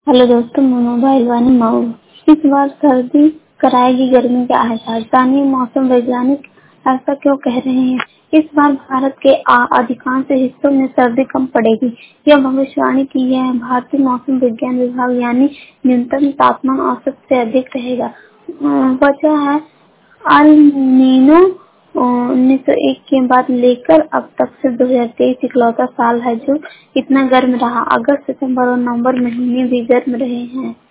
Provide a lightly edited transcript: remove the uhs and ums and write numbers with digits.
Hello दोस्तों, मैं mobile वाली मऊ। इस बार सर्दी कराएगी गर्मी का एहसास, जानिए मौसम वैज्ञानिक ऐसा क्यों कह रहे हैं। इस बार भारत के अधिकांश हिस्सों में सर्दी कम पड़ेगी, यह भविष्यवाणी की है भारतीय मौसम विज्ञान विभाग। यानी न्यूनतम तापमान औसत से अधिक रहेगा। वजह है अल नीनो। 1901 के बाद लेकर अब तक से 2023 इकलौता साल है जो इतना गर्म रहा। अगस्त, सितंबर और नवंबर महीने भी गर्म रहे हैं।